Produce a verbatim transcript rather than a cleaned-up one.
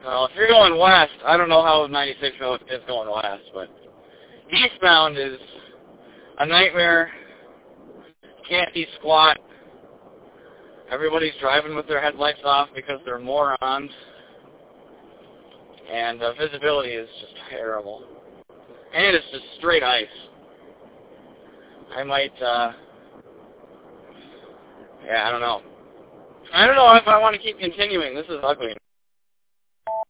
Well, if you're going west, I don't know how ninety-six is going west, but eastbound is a nightmare. Can't see squat. Everybody's driving with their headlights off because they're morons. And uh, visibility is just terrible. And it's just straight ice. I might, uh, yeah, I don't know. I don't know if I want to keep continuing. This is ugly.